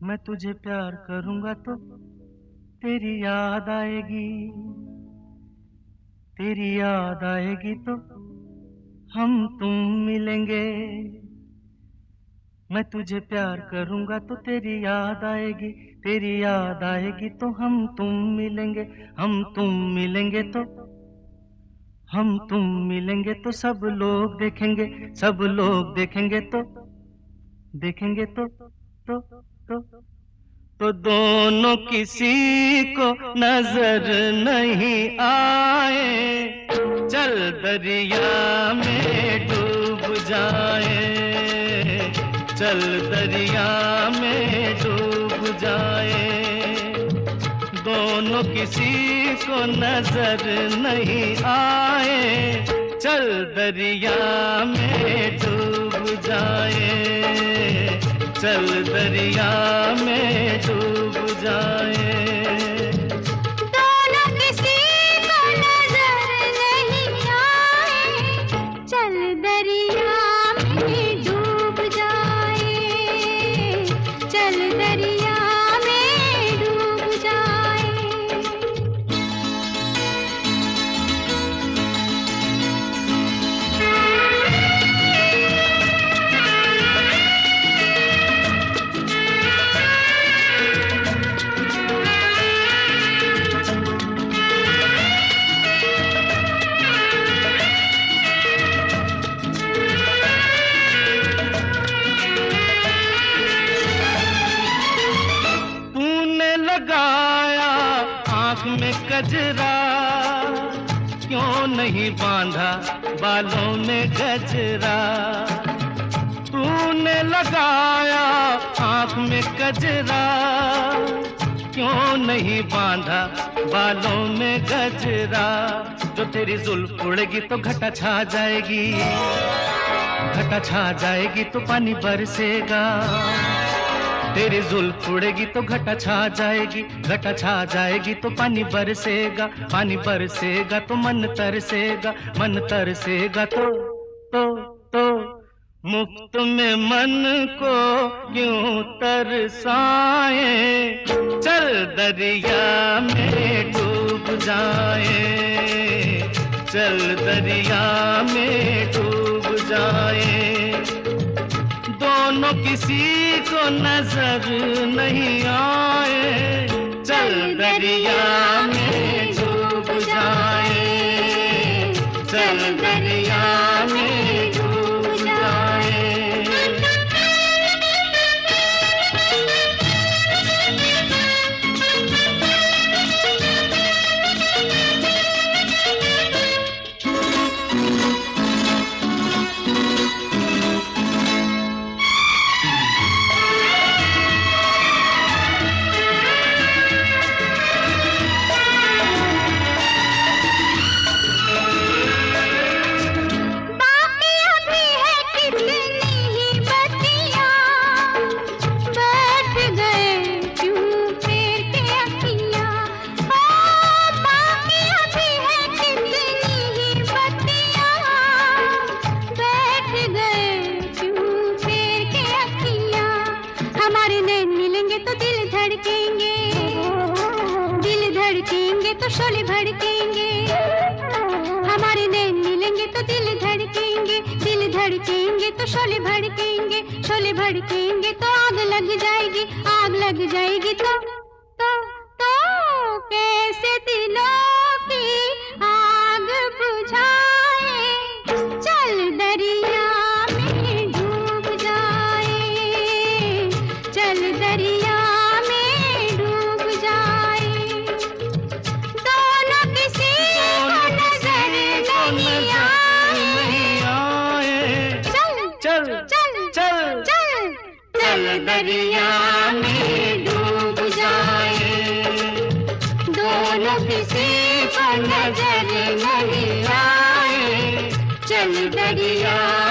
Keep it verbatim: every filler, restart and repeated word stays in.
मैं तुझे प्यार करूंगा तो तेरी याद आएगी, तेरी याद आएगी तो हम तुम मिलेंगे। मैं तुझे प्यार करूंगा तो तेरी याद आएगी, तेरी याद आएगी तो हम तुम मिलेंगे। हम तुम मिलेंगे तो हम तुम मिलेंगे तो सब लोग देखेंगे, सब लोग देखेंगे तो देखेंगे तो तो तो तो दोनों किसी को नजर नहीं आए, चल दरिया में डूब जाए, चल दरिया में डूब जाए। दोनों किसी को नजर नहीं आए, चल दरिया में डूब जाए, चल दरिया में डूब जाए। दोनों किसी को नजर नहीं आए, चल दरिया में डूब जाए, चल दरिया में डूब जाए। लगाया आँख में कजरा, क्यों नहीं बांधा बालों में गजरा। तूने लगाया आँख में कजरा, क्यों नहीं बांधा बालों में गजरा। जो तेरी जुल्फ उड़ेगी तो घटा छा जाएगी, घटा छा जाएगी तो पानी बरसेगा। तेरी जुल्फ उड़ेगी तो घटा छा जाएगी, घटा छा जाएगी तो पानी बरसेगा, पानी बरसेगा तो मन तरसेगा, मन तरसेगा तो तो तो मुफ्त में मन को क्यों तरसाए, चल दरिया में डूब जाए, चल दरिया में डूब जाए। दोनों किसी को नजर नहीं आए, चल दरिया में डूब जाए, चल दरिया में डूब जाए। तो शोले भड़केंगे, हमारे नैन मिलेंगे तो दिल धड़केंगे, दिल धड़केंगे तो शोले भड़केंगे, शोले भड़केंगे तो आग लग जाएगी, आग लग जाएगी तो तो तो कैसे दिलों की आग बुझाए, चल दरिया में डूब जाए, चल दरिया में डूब जाए। चल चल चल चल दरिया में डूब जाए। दोनों किसी को नजर नहीं आए, चल दरिया